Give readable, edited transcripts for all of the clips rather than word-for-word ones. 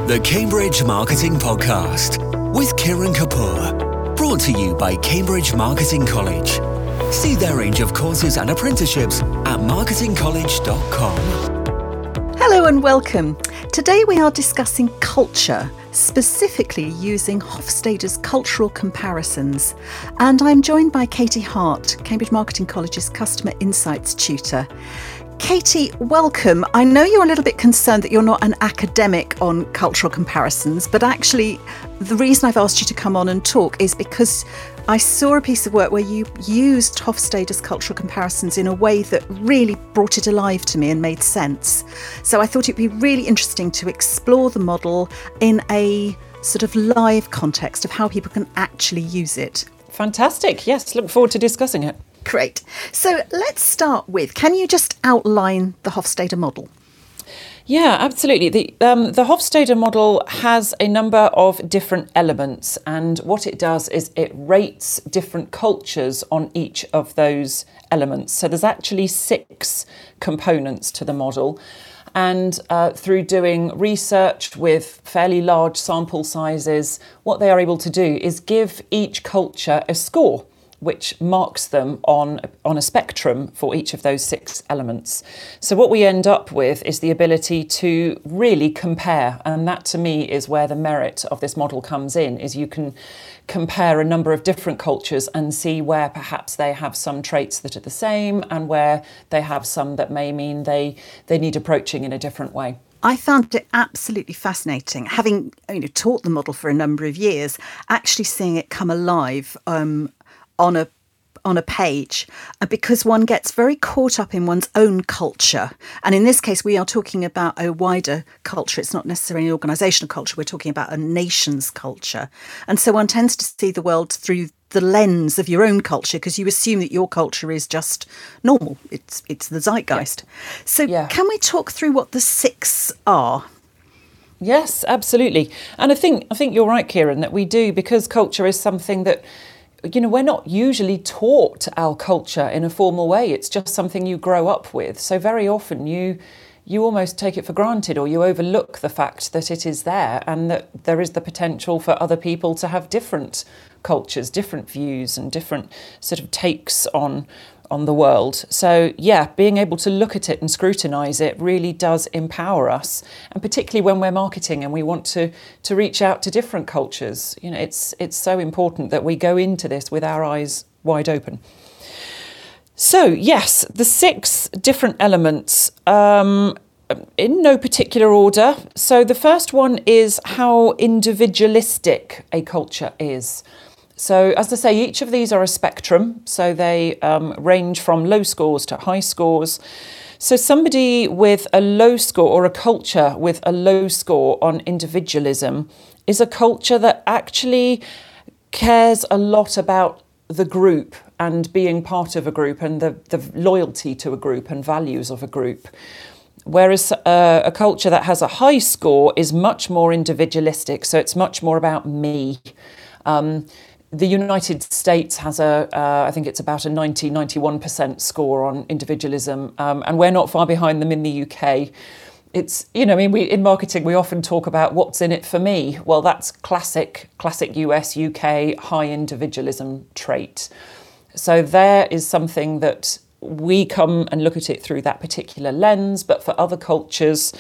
The Cambridge Marketing Podcast with Kiran Kapoor. Brought to you by Cambridge Marketing College. See their range of courses and apprenticeships at marketingcollege.com. Hello and welcome. Today we are discussing culture, specifically using Hofstede's cultural comparisons. And I'm joined by Katie Hart, Cambridge Marketing College's Customer Insights Tutor. Katie, welcome. I know you're a little bit concerned that you're not an academic on cultural comparisons, but actually the reason I've asked you to come on and talk is because I saw a piece of work where you used Hofstede's cultural comparisons in a way that really brought it alive to me and made sense. So I thought it'd be really interesting to explore the model in a sort of live context of how people can actually use it. Fantastic. Yes, look forward to discussing it. Great. So let's start with, can you just outline the Hofstede model? Yeah, absolutely. The Hofstede model has a number of different elements, and what it does is it rates different cultures on each of those elements. So there's actually 6 components to the model. And through doing research with fairly large sample sizes, what they are able to do is give each culture a score, which marks them on a spectrum for each of those 6 elements. So what we end up with is the ability to really compare, and that to me is where the merit of this model comes in, is you can compare a number of different cultures and see where perhaps they have some traits that are the same and where they have some that may mean they need approaching in a different way. I found it absolutely fascinating, having taught the model for a number of years, actually seeing it come alive on a page, because one gets very caught up in one's own culture. And in this case, we are talking about a wider culture. It's not necessarily an organisational culture. We're talking about a nation's culture. And so one tends to see the world through the lens of your own culture because you assume that your culture is just normal. It's the zeitgeist. Yeah. So Can we talk through what the 6 are? Yes, absolutely. And I think you're right, Kiran, that we do, because culture is something that we're not usually taught our culture in a formal way. It's just something you grow up with. So very often you almost take it for granted, or you overlook the fact that it is there and that there is the potential for other people to have different cultures, different views and different sort of takes on the world. So being able to look at it and scrutinise it really does empower us, and particularly when we're marketing and we want to reach out to different cultures. It's so important that we go into this with our eyes wide open. So yes, the 6 different elements, in no particular order. So the first one is how individualistic a culture is. So, as I say, each of these are a spectrum. So they range from low scores to high scores. So somebody with a low score, or a culture with a low score on individualism, is a culture that actually cares a lot about the group and being part of a group and the loyalty to a group and values of a group. Whereas a culture that has a high score is much more individualistic. So it's much more about me. The United States has I think it's about a 91% score on individualism, and we're not far behind them in the UK. It's, in marketing, we often talk about what's in it for me. Well, that's classic US, UK, high individualism trait. So there is something that we come and look at it through that particular lens, but for other cultures,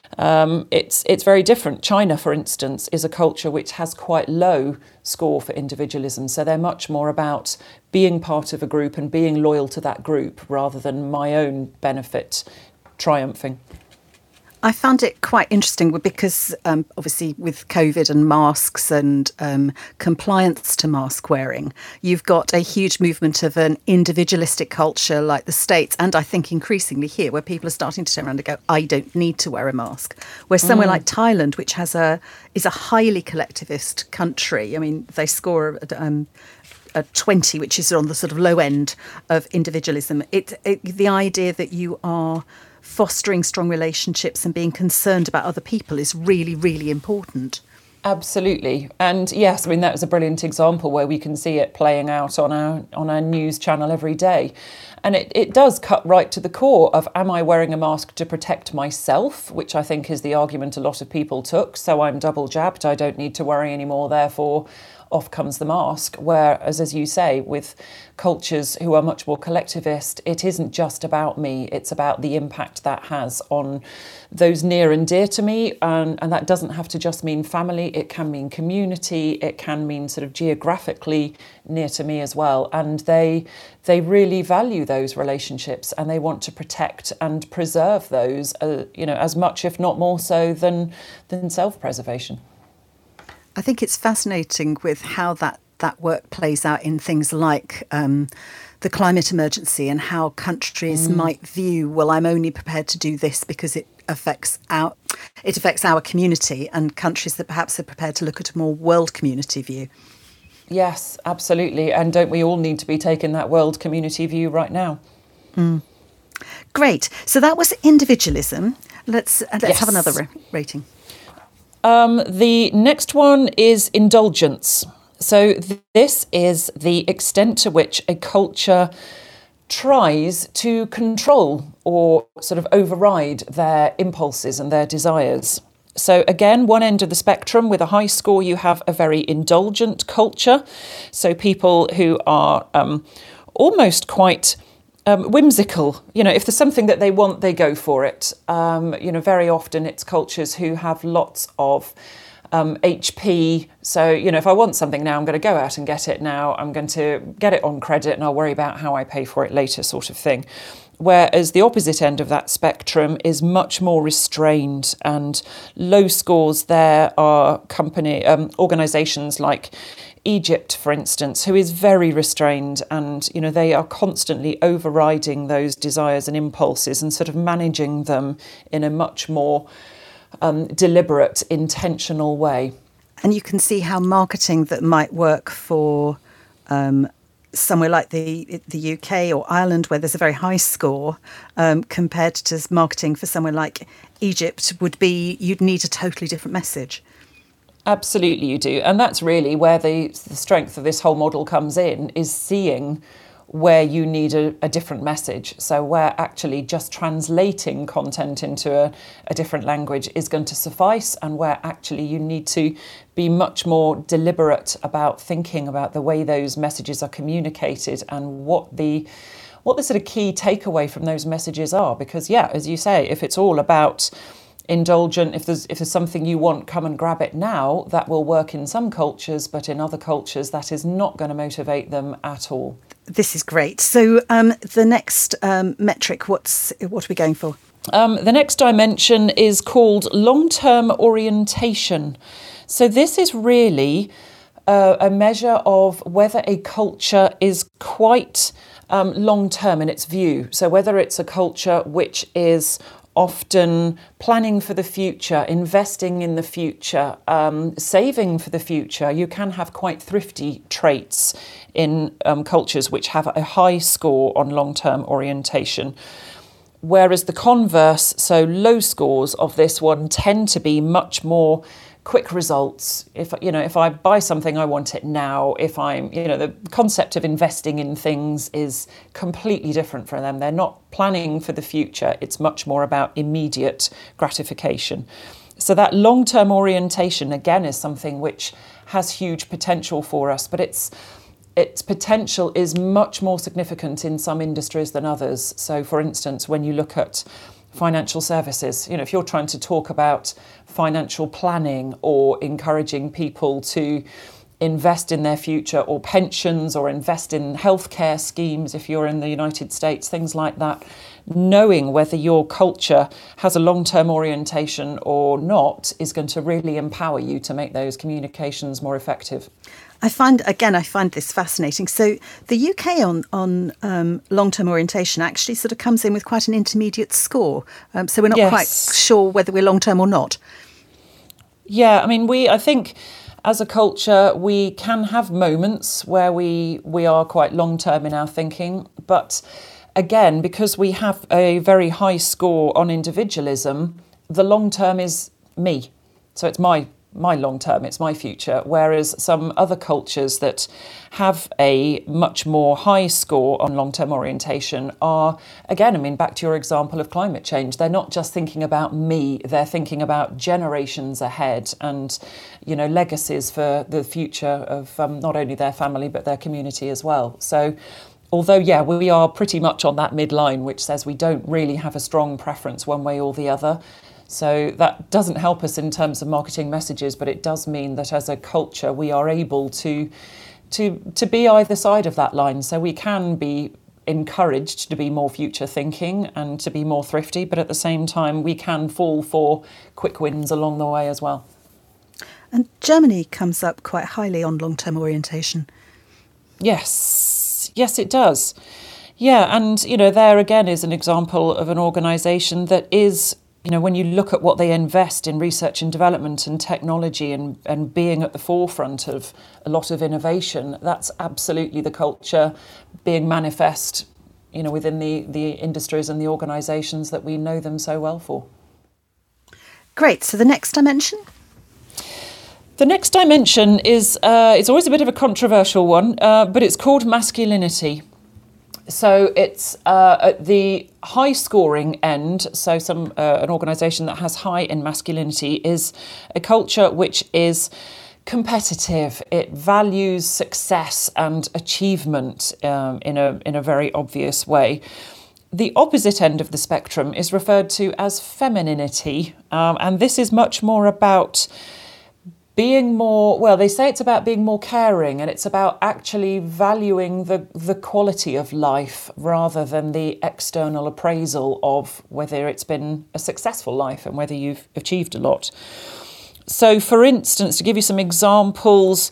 it's very different. China, for instance, is a culture which has quite low score for individualism. So they're much more about being part of a group and being loyal to that group rather than my own benefit triumphing. I found it quite interesting because obviously with COVID and masks and compliance to mask wearing, you've got a huge movement of an individualistic culture like the States, and I think increasingly here, where people are starting to turn around and go, I don't need to wear a mask. Where somewhere like Thailand, which is a highly collectivist country, they score a 20, which is on the sort of low end of individualism. The idea that you are fostering strong relationships and being concerned about other people is really, really important. Absolutely. And yes, I mean, that was a brilliant example where we can see it playing out on our news channel every day. And it does cut right to the core of, am I wearing a mask to protect myself, which I think is the argument a lot of people took. So I'm double jabbed, I don't need to worry anymore, therefore off comes the mask. Whereas, as you say, with cultures who are much more collectivist, it isn't just about me, it's about the impact that has on those near and dear to me. And that doesn't have to just mean family, it can mean community, it can mean sort of geographically near to me as well. And they really value those relationships, and they want to protect and preserve those, as much, if not more so, than self-preservation. I think it's fascinating with how that work plays out in things like the climate emergency, and how countries might view, well, I'm only prepared to do this because it affects our community, and countries that perhaps are prepared to look at a more world community view. Yes, absolutely. And don't we all need to be taking that world community view right now? Great. So that was individualism. Let's have another rating. The next one is indulgence. So this is the extent to which a culture tries to control or sort of override their impulses and their desires. So again, one end of the spectrum, with a high score, you have a very indulgent culture. So people who are almost quite whimsical. If there's something that they want, they go for it. Very often it's cultures who have lots of HP. So, if I want something now, I'm going to go out and get it now. I'm going to get it on credit and I'll worry about how I pay for it later, sort of thing. Whereas the opposite end of that spectrum is much more restrained, and low scores there are organisations like Egypt, for instance, who is very restrained, and they are constantly overriding those desires and impulses and sort of managing them in a much more deliberate, intentional way. And you can see how marketing that might work for somewhere like the UK or Ireland, where there's a very high score, compared to marketing for somewhere like Egypt, would be, you'd need a totally different message. Absolutely you do. And that's really where the strength of this whole model comes in, is seeing where you need a different message. So where actually just translating content into a different language is going to suffice, and where actually you need to be much more deliberate about thinking about the way those messages are communicated and what the sort of key takeaway from those messages are. Because, yeah, as you say, if it's all about indulgent, if there's something you want, come and grab it now, that will work in some cultures, but in other cultures that is not going to motivate them at all. This is great. So the next metric, what are we going for? The next dimension is called long-term orientation. So this is really a measure of whether a culture is quite long-term in its view. So whether it's a culture which is often planning for the future, investing in the future, saving for the future. You can have quite thrifty traits in cultures which have a high score on long-term orientation. Whereas the converse, so low scores of this one, tend to be much more quick results. If I buy something, I want it now. If the concept of investing in things is completely different for them. They're not planning for the future. It's much more about immediate gratification. So that long-term orientation, again, is something which has huge potential for us, but its potential is much more significant in some industries than others. So, for instance, when you look at financial services, if you're trying to talk about financial planning or encouraging people to invest in their future, or pensions, or invest in healthcare schemes if you're in the United States, things like that, knowing whether your culture has a long-term orientation or not is going to really empower you to make those communications more effective. I find this fascinating. So the UK on long-term orientation actually sort of comes in with quite an intermediate score. So we're not quite sure whether we're long-term or not. Yeah, I think as a culture, we can have moments where we are quite long-term in our thinking. But again, because we have a very high score on individualism, the long-term is me. So it's my my long term, it's my future, whereas some other cultures that have a much more high score on long-term orientation are, again, I mean, back to your example of climate change, they're not just thinking about me, they're thinking about generations ahead and, you know, legacies for the future of not only their family but their community as well. So although, yeah, we are pretty much on that midline, which says we don't really have a strong preference one way or the other. So that doesn't help us in terms of marketing messages, but it does mean that as a culture, we are able to be either side of that line. So we can be encouraged to be more future thinking and to be more thrifty, but at the same time, we can fall for quick wins along the way as well. And Germany comes up quite highly on long-term orientation. Yes, it does. Yeah, and, you know, there again is an example of an organisation that is, you know, when you look at what they invest in research and development and technology and being at the forefront of a lot of innovation, that's absolutely the culture being manifest, you know, within the industries and the organisations that we know them so well for. Great. So the next dimension? The next dimension is, it's always a bit of a controversial one, but it's called masculinity. So it's at the high scoring end. So an organisation that has high in masculinity is a culture which is competitive. It values success and achievement in a very obvious way. The opposite end of the spectrum is referred to as femininity, and this is much more about being more, well, they say it's about being more caring, and it's about actually valuing the quality of life rather than the external appraisal of whether it's been a successful life and whether you've achieved a lot. So, for instance, to give you some examples,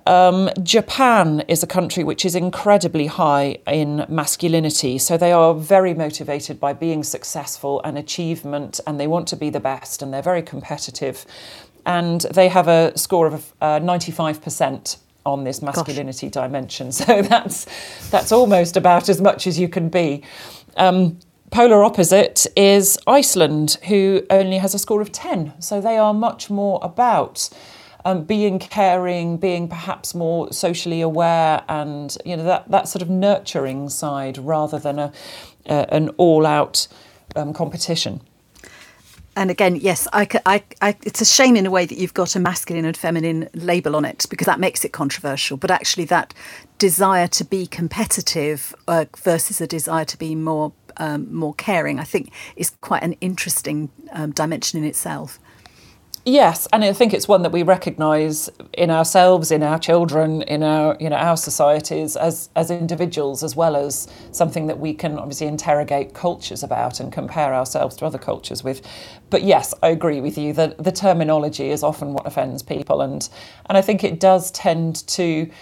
Japan is a country which is incredibly high in masculinity. So they are very motivated by being successful and achievement, and they want to be the best, and they're very competitive. And they have a score of 95% on this masculinity dimension. So that's almost about as much as you can be. Polar opposite is Iceland, who only has a score of 10. So they are much more about being caring, being perhaps more socially aware, and that sort of nurturing side rather than an all-out competition. And again, yes, it's a shame in a way that you've got a masculine and feminine label on it, because that makes it controversial. But actually that desire to be competitive versus a desire to be more caring, I think is quite an interesting dimension in itself. Yes, and I think it's one that we recognise in ourselves, in our children, in our societies as individuals, as well as something that we can obviously interrogate cultures about and compare ourselves to other cultures with. But yes, I agree with you that the terminology is often what offends people, and I think it does tend to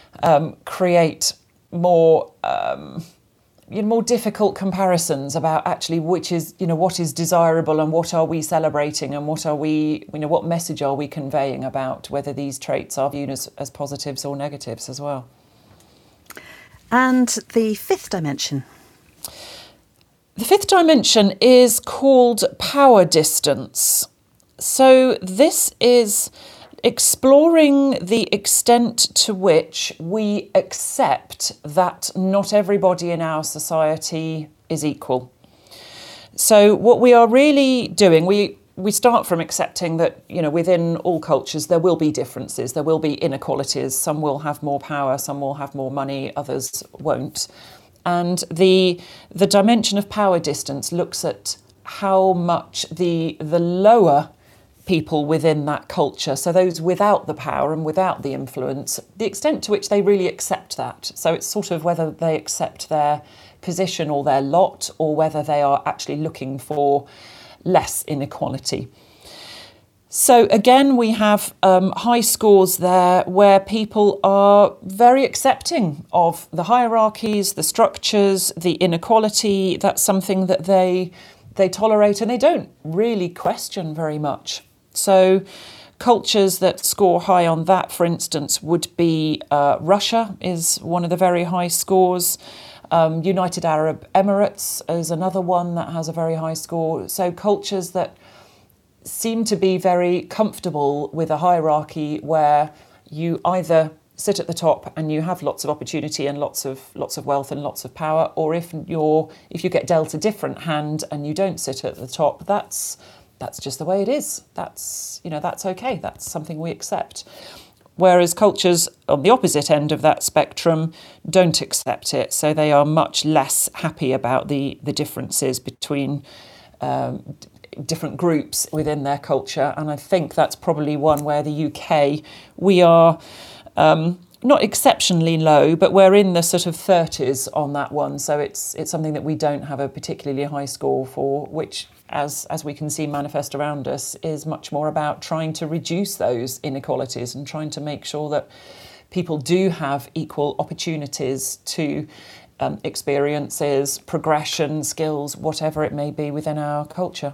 create more difficult comparisons about actually which is, what is desirable and what are we celebrating and what are we, what message are we conveying about whether these traits are viewed as positives or negatives as well. And the fifth dimension? The fifth dimension is called power distance. So this is exploring the extent to which we accept that not everybody in our society is equal. So what we are really doing, we start from accepting that, within all cultures there will be differences, there will be inequalities. Some will have more power, some will have more money, others won't. And the dimension of power distance looks at how much the lower people within that culture, so those without the power and without the influence, the extent to which they really accept that. So it's sort of whether they accept their position or their lot, or whether they are actually looking for less inequality. So again, we have high scores there where people are very accepting of the hierarchies, the structures, the inequality. That's something that they tolerate, and they don't really question very much. So cultures that score high on that, for instance, would be Russia is one of the very high scores. United Arab Emirates is another one that has a very high score. So cultures that seem to be very comfortable with a hierarchy where you either sit at the top and you have lots of opportunity and lots of wealth and lots of power, or if you get dealt a different hand and you don't sit at the top, that's just the way it is. That's okay. That's something we accept. Whereas cultures on the opposite end of that spectrum don't accept it, so they are much less happy about the differences between different groups within their culture. And I think that's probably one where the UK, we are not exceptionally low, but we're in the sort of 30s on that one. So it's something that we don't have a particularly high score for, which, as we can see manifest around us, is much more about trying to reduce those inequalities and trying to make sure that people do have equal opportunities to experiences, progression, skills, whatever it may be within our culture.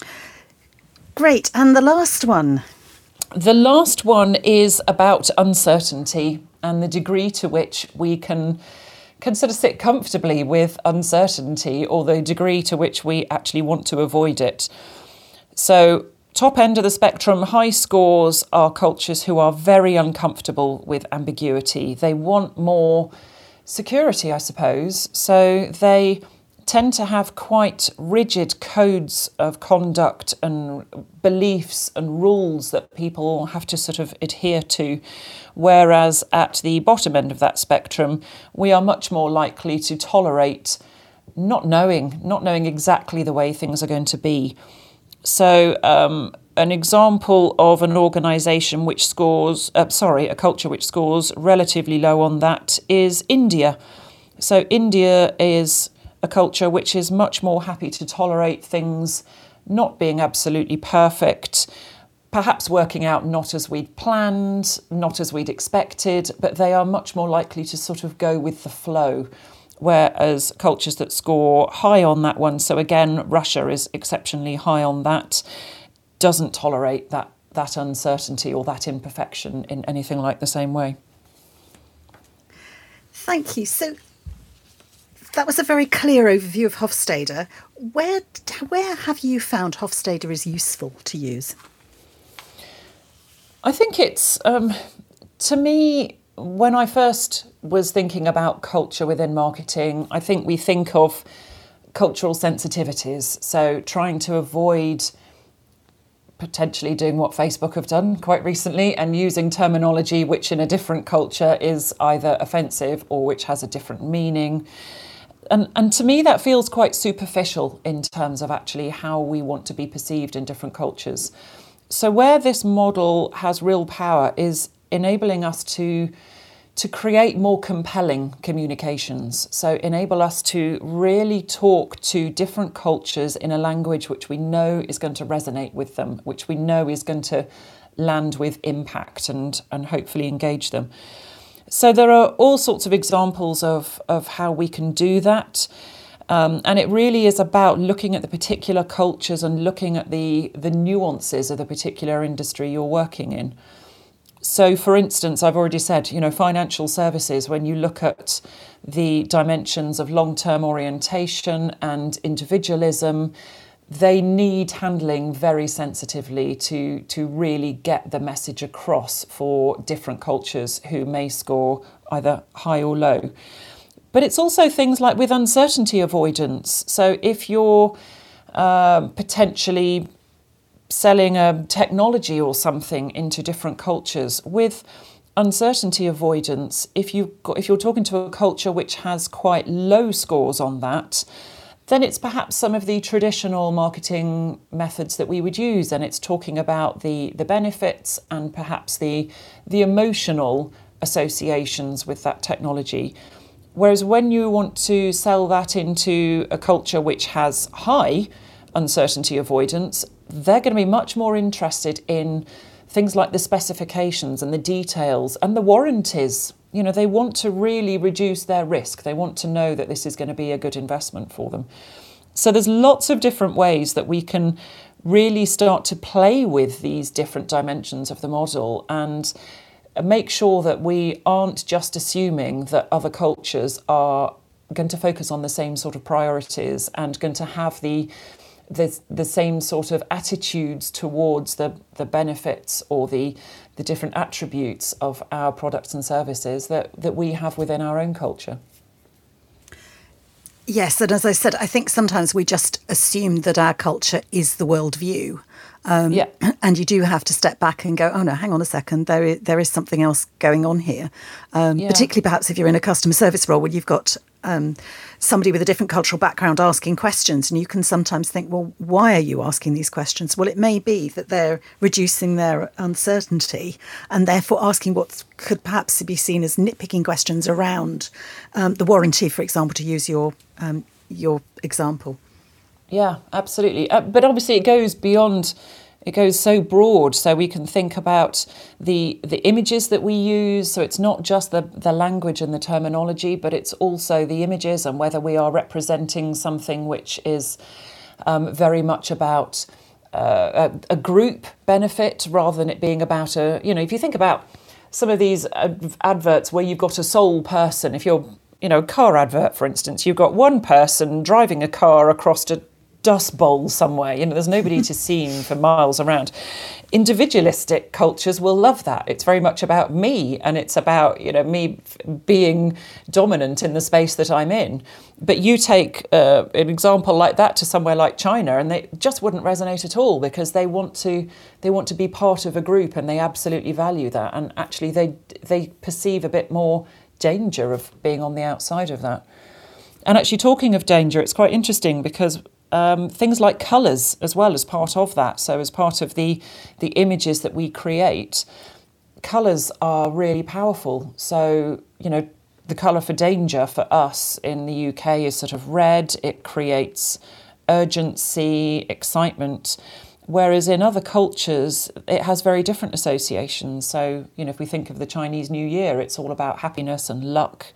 Great. And the last one? The last one is about uncertainty and the degree to which we can sort of sit comfortably with uncertainty, or the degree to which we actually want to avoid it. So, top end of the spectrum, high scores are cultures who are very uncomfortable with ambiguity. They want more security, I suppose. So they tend to have quite rigid codes of conduct and beliefs and rules that people have to sort of adhere to. Whereas at the bottom end of that spectrum, we are much more likely to tolerate not knowing exactly the way things are going to be. So an example of an organisation which scores, a culture which scores relatively low on that is India. So India is a culture which is much more happy to tolerate things not being absolutely perfect, perhaps working out not as we'd planned, not as we'd expected, but they are much more likely to sort of go with the flow. Whereas cultures that score high on that one, so again, Russia is exceptionally high on that, doesn't tolerate that uncertainty or that imperfection in anything like the same way. Thank you. So that was a very clear overview of Hofstede. Where have you found Hofstede is useful to use? I think it's, to me, when I first was thinking about culture within marketing, I think we think of cultural sensitivities. So trying to avoid potentially doing what Facebook have done quite recently and using terminology which in a different culture is either offensive or which has a different meaning. And to me, that feels quite superficial in terms of actually how we want to be perceived in different cultures. So where this model has real power is enabling us to create more compelling communications. So enable us to really talk to different cultures in a language which we know is going to resonate with them, which we know is going to land with impact and hopefully engage them. So there are all sorts of examples of how we can do that. And it really is about looking at the particular cultures and looking at the nuances of the particular industry you're working in. So, for instance, I've already said, financial services, when you look at the dimensions of long-term orientation and individualism, they need handling very sensitively to really get the message across for different cultures who may score either high or low. But it's also things like with uncertainty avoidance. So if you're potentially selling a technology or something into different cultures, with uncertainty avoidance, if you're talking to a culture which has quite low scores on that, then it's perhaps some of the traditional marketing methods that we would use, and it's talking about the benefits and perhaps the emotional associations with that technology. Whereas when you want to sell that into a culture which has high uncertainty avoidance, they're going to be much more interested in things like the specifications and the details and the warranties. They want to really reduce their risk. They want to know that this is going to be a good investment for them. So there's lots of different ways that we can really start to play with these different dimensions of the model and make sure that we aren't just assuming that other cultures are going to focus on the same sort of priorities and going to have the the same sort of attitudes towards the benefits or the different attributes of our products and services that we have within our own culture. Yes, and as I said, I think sometimes we just assume that our culture is the worldview. And you do have to step back and go, oh no, hang on a second, there is something else going on here. Particularly perhaps if you're in a customer service role where you've got somebody with a different cultural background asking questions, and you can sometimes think, well, why are you asking these questions? Well, it may be that they're reducing their uncertainty and therefore asking what could perhaps be seen as nitpicking questions around the warranty, for example, to use your example. Yeah, absolutely. But obviously it goes beyond, it goes so broad. So we can think about the images that we use. So it's not just the language and the terminology, but it's also the images and whether we are representing something which is very much about a group benefit rather than it being about if you think about some of these adverts where you've got a sole person, if you're, a car advert, for instance, you've got one person driving a car across a dust bowl somewhere, there's nobody to see for miles around. Individualistic cultures will love that. It's very much about me, and it's about me being dominant in the space that I'm in. But you take an example like that to somewhere like China, and they just wouldn't resonate at all because they want to be part of a group, and they absolutely value that. And actually, they perceive a bit more danger of being on the outside of that. And actually, talking of danger, it's quite interesting because things like colours as well as part of that. So as part of the images that we create, colours are really powerful. So, the colour for danger for us in the UK is sort of red. It creates urgency, excitement. Whereas in other cultures, it has very different associations. So, if we think of the Chinese New Year, it's all about happiness and luck.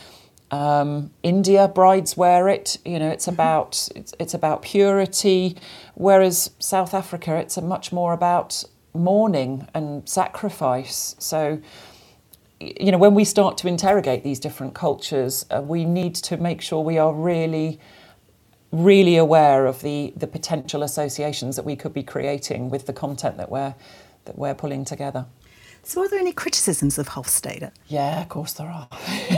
India, brides wear it. It's about purity. Whereas South Africa, it's much more about mourning and sacrifice. So, when we start to interrogate these different cultures, we need to make sure we are really, really aware of the potential associations that we could be creating with the content that we're pulling together. So are there any criticisms of Hofstede? Yeah, of course there are.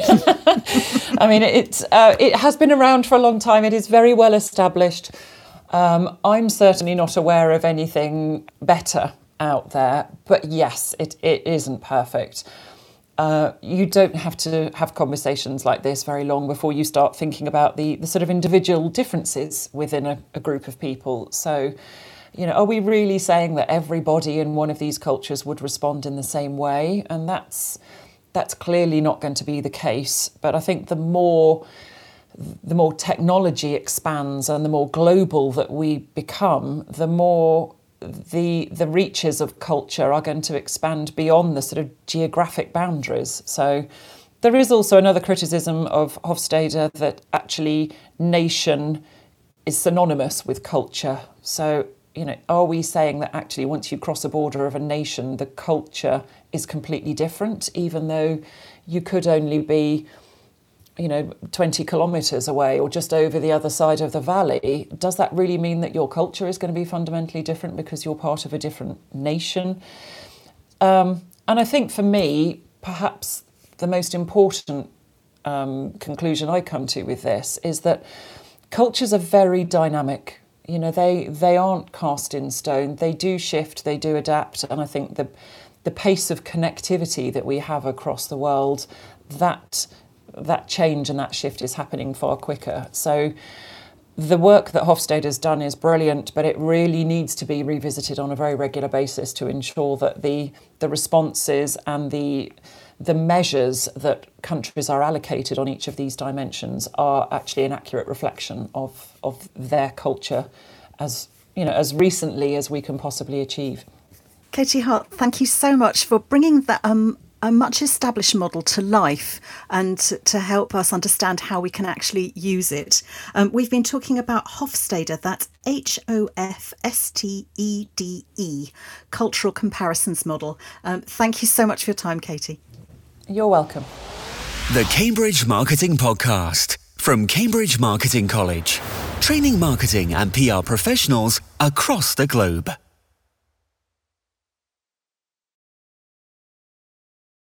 I mean, it has been around for a long time. It is very well established. I'm certainly not aware of anything better out there. But yes, it isn't perfect. You don't have to have conversations like this very long before you start thinking about the sort of individual differences within a group of people. So, are we really saying that everybody in one of these cultures would respond in the same way? And that's clearly not going to be the case. But I think the more technology expands and the more global that we become, the more the reaches of culture are going to expand beyond the sort of geographic boundaries. So there is also another criticism of Hofstede that actually nation is synonymous with culture. So are we saying that actually once you cross a border of a nation, the culture is completely different, even though you could only be, 20 kilometres away or just over the other side of the valley? Does that really mean that your culture is going to be fundamentally different because you're part of a different nation? And I think for me, perhaps the most important conclusion I come to with this is that cultures are very dynamic. They aren't cast in stone. They do shift, they do adapt. And I think the pace of connectivity that we have across the world, that change and that shift is happening far quicker. So the work that Hofstede has done is brilliant, but it really needs to be revisited on a very regular basis to ensure that the responses and the measures that countries are allocated on each of these dimensions are actually an accurate reflection of their culture as recently as we can possibly achieve. Katie Hart, thank you so much for bringing that a much established model to life and to help us understand how we can actually use it. We've been talking about Hofstede, that's HOFSTEDE, Cultural Comparisons Model. Thank you so much for your time, Katie. You're welcome. The Cambridge Marketing Podcast from Cambridge Marketing College. training marketing and PR professionals across the globe.